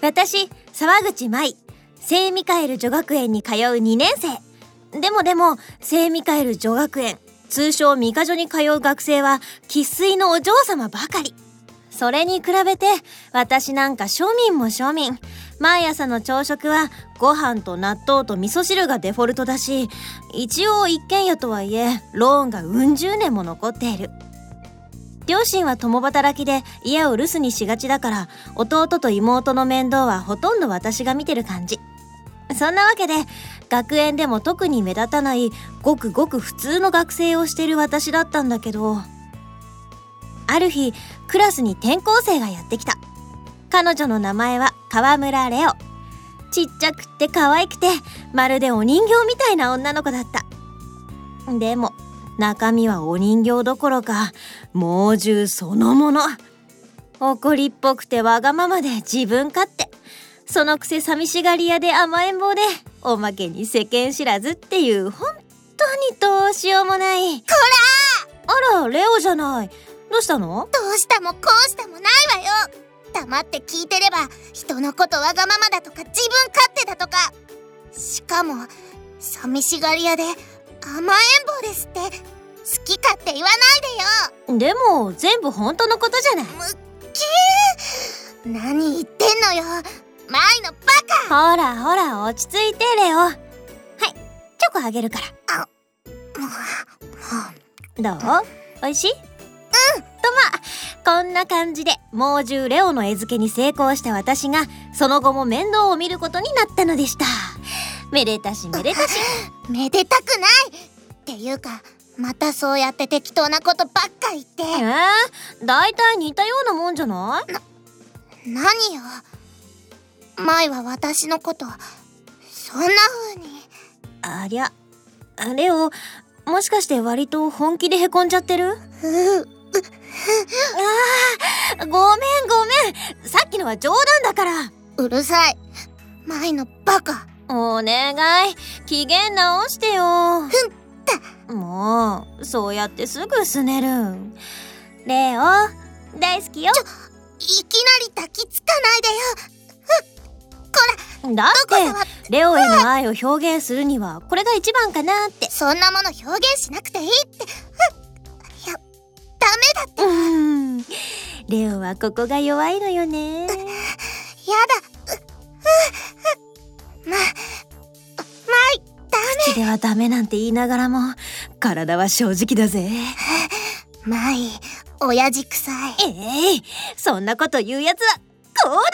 私、沢口舞、聖ミカエル女学園に通う2年生。でも、聖ミカエル女学園、通称ミカ女に通う学生は生粋のお嬢様ばかり。それに比べて、私なんか庶民も庶民。毎朝の朝食はご飯と納豆と味噌汁がデフォルトだし、一応一軒家とはいえローンがうん十年も残っている。両親は共働きで家を留守にしがちだから、弟と妹の面倒はほとんど私が見てる感じ。そんなわけで学園でも特に目立たないごくごく普通の学生をしてる私だったんだけど、ある日クラスに転校生がやってきた。彼女の名前は川村レオ。ちっちゃくって可愛くてまるでお人形みたいな女の子だった。でも中身はお人形どころか猛獣そのもの。怒りっぽくてわがままで自分勝手。そのくせ寂しがり屋で甘えん坊で、おまけに世間知らずっていう本当にどうしようもない。 こあら、レオじゃない。どうしたの？ どうしたもこうしたもないわよ。黙って聞いてれば人のことわがままだとか自分勝手だとか、しかも寂しがり屋で甘えん坊ですって好き勝手言わないでよ。 でも全部本当のことじゃない。 何言ってんのよ、マイのバカ。 ほら落ち着いてレオ。はい、チョコあげるから。どう？おいしい？とこんな感じで猛獣レオの餌付けに成功した私がその後も面倒を見ることになったのでした。めでたしめでたし。 めでたくないっていうか、またそうやって適当なことばっか言って。 だいたい似たようなもんじゃない？ 何よ、マイは私のことそんな風に。 ありゃ、レオ、もしかして割と本気でへこんじゃってる？ごめん、さっきのは冗談だから。 うるさい、マイのバカ。 お願い、機嫌直してよ。もうそうやってすぐ拗ねる。レオ大好きよ。 いきなり抱きつかないでよ。こら、 だってレオへの愛を表現するにはこれが一番かなって。 そんなもの表現しなくていいって。いや、ダメだって。 レオはここが弱いのよね。 やだ。マイ、ダメ。 口ではダメなんて言いながらも体は正直だぜ。 マイ、親父臭い。 そんなこと言うやつはこうだ。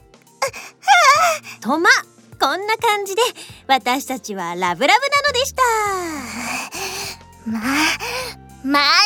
とこんな感じで私たちはラブラブなのでした。 マイ